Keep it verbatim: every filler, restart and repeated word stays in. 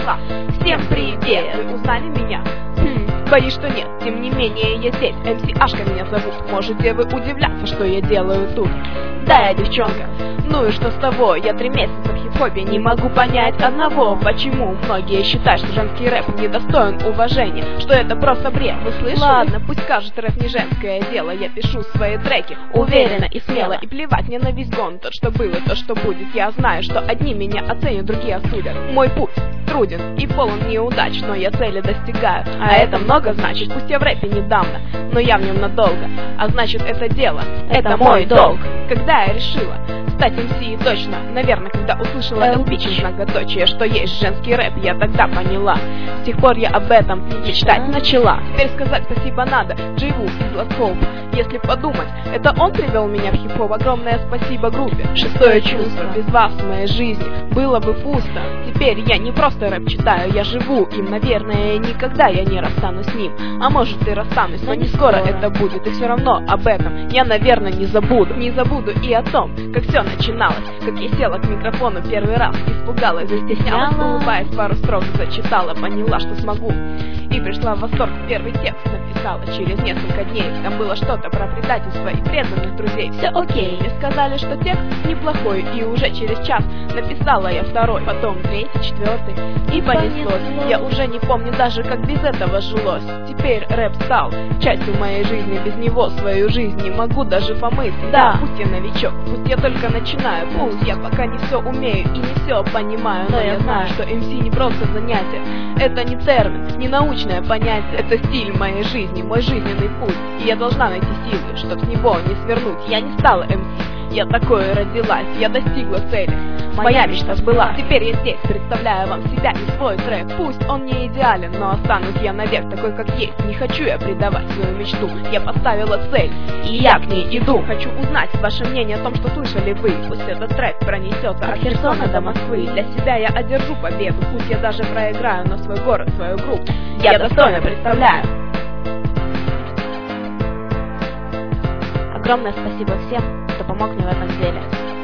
начала. Всем привет! Вы узнали меня? Хм, боюсь, что нет. Тем не менее, я здесь. эм си Ашка меня зовут. Можете вы удивляться, что я делаю тут? Да, я девчонка. Ну и что с того? Я три месяца в хип-хопе. Не могу понять одного. Почему многие считают, что женский рэп недостоин уважения? Что это просто бред, вы слышали? Ладно, пусть скажут, рэп не женское дело. Я пишу свои треки уверенно и смело. И плевать мне на весь гон. То, что было, то, что будет. Я знаю, что одни меня оценят, другие осудят. Мой путь труден и полон неудач, но я цели достигаю. А это много значит. Пусть я в рэпе недавно, но я в нем надолго. А значит, это дело, это мой долг. Когда я решила стать эм си, точно, наверное, когда услышала эл пи через многоточие, что есть женский рэп, я тогда поняла. С тех пор я об этом мечтать начала. Теперь сказать спасибо надо Дживу из Last Hope. Если подумать, это он привел меня в хип-хоп. Огромное спасибо группе Шестое чувство. Без вас в моей жизни было бы пусто. Теперь я не просто рэп читаю, я живу им. Наверное, никогда я не расстанусь с ним. А может и расстанусь, но не скоро это будет. И все равно об этом я, наверное, не забуду. Не забуду и о том, как все начиналось. Как я села к микрофону первый раз, испугалась, застеснялась, улыбаясь, пару строк зачитала, поняла, что смогу. И пришла в восторг, первый текст написала через несколько дней. Там было что-то про предательство и преданных друзей. Все окей, мне сказали, что текст неплохой. И уже через час написала я второй, потом третий, четвертый. И понеслось, я уже не помню даже, как без этого жилось. Теперь рэп стал частью моей жизни, без него свою жизнь не могу даже помыслить. Да, пусть я новичок, пусть я только начинаю, пусть я пока не все умею и не все понимаю, но я знаю, что эм си не просто занятие. Это не термин, не научное понятие, это стиль моей жизни, мой жизненный путь. И я должна найти силы, чтоб с него не свернуть. Я не стала эм си, я такое родилась, я достигла цели. Моя мечта сбылась, теперь я здесь, представляю вам себя и свой трек. Пусть он не идеален, но останусь я навек такой, как есть. Не хочу я предавать свою мечту, я поставила цель, и я к ней иду. Хочу узнать ваше мнение о том, что слышали вы. Пусть этот трек пронесется от Херсона до Москвы. Для себя я одержу победу, пусть я даже проиграю, но свой город, свою группу я достойно представляю. Огромное спасибо всем, кто помог мне в этом деле.